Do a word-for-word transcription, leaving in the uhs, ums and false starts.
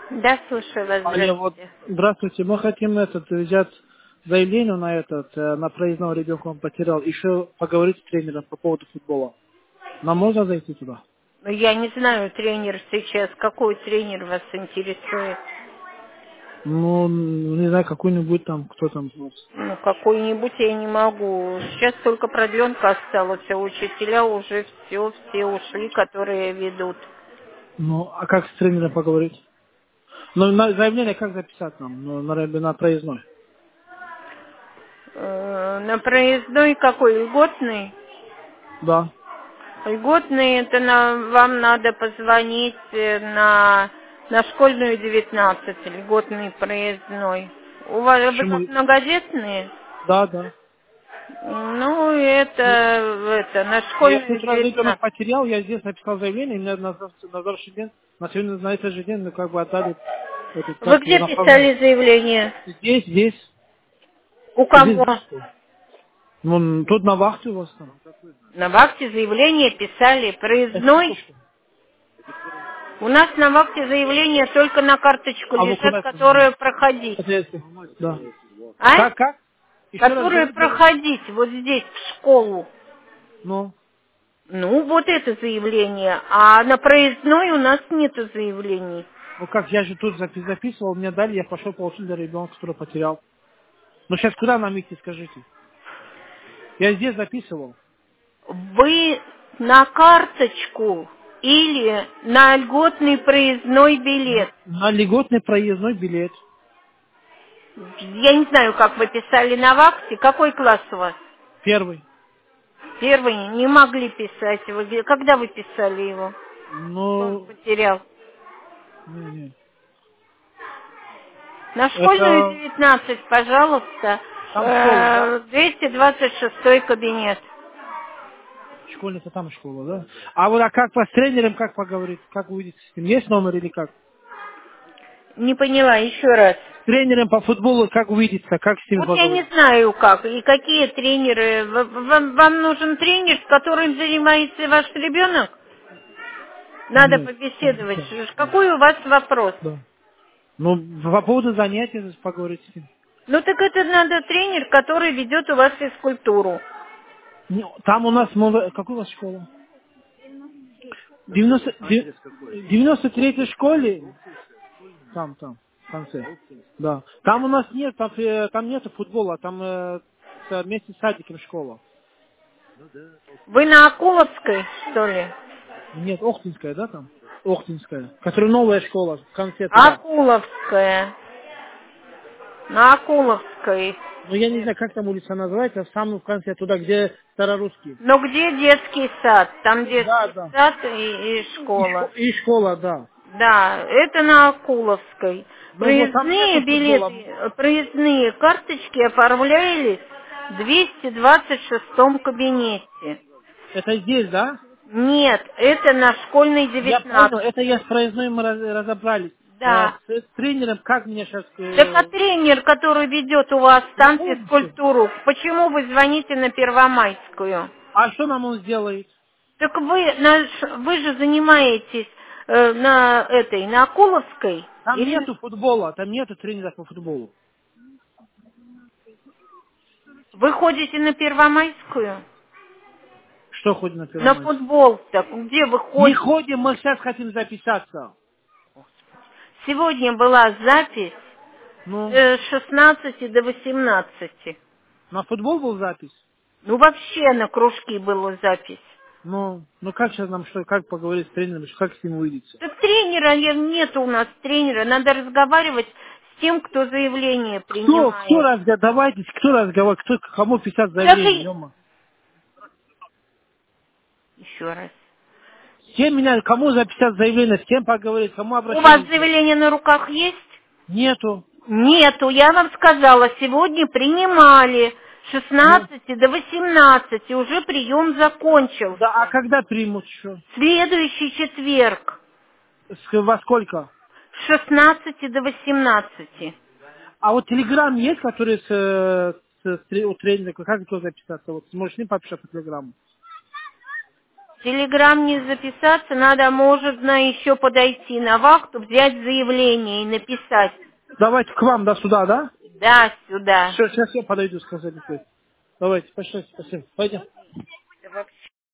Да, слушаю вас, Алло, вот, здравствуйте. здравствуйте, мы хотим этот, взять заявление на этот, э, на проездного ребенка он потерял, еще поговорить с тренером по поводу футбола. Нам можно зайти туда? Ну, я не знаю, тренер сейчас, какой тренер вас интересует? Ну, не знаю, какой-нибудь там, кто там у нас. Ну, какой-нибудь я не могу. Сейчас только продленка осталась, а учителя уже все, все ушли, которые ведут. Ну, а как с тренером поговорить? Ну, на заявление как записать нам? Ну, на, ре- на проездной. Э, На проездной какой? Льготный? Да. Льготный, это на, вам надо позвонить э, на, на школьную девятнадцать, льготный проездной. У вас, вы Почему? как многодетные? Да, да. Ну, это, Ну, это, на ну, я в школьную прошлый раз ребенок девятнадцать. потерял, я здесь написал заявление, и мне на, завтра- на завтрашний день, на сегодня, на этот же день, ну, как бы отдали этот, Вы как его где направление. писали заявление? Здесь, здесь, У здесь, кого? что? Ну, тут на вахте у вас там. На вахте заявление писали. Это какой Проездной. школ? У нас на вахте заявления только на карточку А вы лежат, куда это которые занимаетесь? проходить. Это если. Да. А? Как, как? Еще раз Которые говорите. проходить вот здесь, в школу. Ну, Ну, вот это заявление. А на проездной у нас нету заявлений. ну как, я же тут запи- записывал, мне дали, я пошел получил для ребенка, который потерял. Ну сейчас куда нам идти, скажите? Я здесь записывал. Вы на карточку или на льготный проездной билет. На льготный проездной билет. Я не знаю, как вы писали на вахте. Какой класс у вас? Первый. Первый не могли писать его. Где- Когда вы писали его? Что он Ну, потерял? не, не. На школьную Это девятнадцать, пожалуйста, там школа, да? э, двести двадцать шестой кабинет. Школьница там школа, да? А вот а как по с тренером, как поговорить? Как увидеть с ним? Есть номер или как? Не поняла, еще раз. С тренером по футболу как увидеться, как с ним Вот я не поговорить? знаю как, и какие тренеры. В- Вам, вам нужен тренер, с которым занимается ваш ребенок? Надо Нет. побеседовать. Какой у вас вопрос? Да. Ну, по поводу занятий поговорить с ним. Ну так это надо тренер, который ведет у вас физкультуру. Ну, там у нас, мы- какая у вас школа? девяносто, де- девяносто третьей школе? Там, там, в конце. Да. Там у нас нет, там, э, там нету футбола, там э, с- вместе с садиком школа. Вы на Акуловской, что ли? Нет, Охтинская, да, там? Охтинская. Которая новая школа, в конце туда. Акуловская. На Акуловской. Ну, я не знаю, как там улица называется, в самом конце, туда, где старорусский. Но где детский сад? Там Да, детский да. сад и, и И, шко- школа. и школа, да. Да, это на Акуловской. Ну, вот там Проездные нету футбола. билеты, э, проездные карточки оформлялись в двести двадцать шестом кабинете. Это здесь, да? Нет, это на школьной Я понял, девятнадцать. это я с проездной мы раз- разобрались. Э, Да. С, с тренером, как меня сейчас... Так а тренер, который ведет у вас я там помню все. физкультуру, почему вы звоните на Первомайскую? А что нам он сделает? Так вы, на- вы же занимаетесь э, на этой, на Акуловской? Там Или нету футбола, там нету тренера по футболу. вы ходите на Первомайскую? Что ходит на На Первомайск? футбол так где вы Не ходите? ходим, мы сейчас хотим записаться. Сегодня была запись Ну, э, с шестнадцати до восемнадцати. на футбол был запись? Ну вообще на кружки была запись. Ну, ну как сейчас нам что, как поговорить с тренером, что- как с ним увидеться? Так тренера я- нет у нас тренера, надо разговаривать с тем, кто заявление Кто, кто принимает. разговаривает, давайте, кто разговаривает, кто, кому писать заявление, Даже ё еще раз. С кем меня, кому записать заявление, с кем поговорить, кому У вас обращение сделать? заявление на руках есть? Нету. Нету, я вам сказала, сегодня принимали с Ну, шестнадцати до восемнадцати, уже прием да, а закончился. когда примут еще? Следующий четверг С- Во сколько? с шестнадцати до восемнадцати. А вот телеграм есть, который с, э, с, с тре- у тренера, как его записаться? Вот можешь с ним пописать по телеграмму? Телеграм не записаться, надо, может, на еще подойти на вахту, взять заявление и написать. Давайте к вам, да, сюда, да? Да, сюда. Все, сейчас я подойду, сказали. Давайте, пошли, спасибо. Пойдем. Да вообще.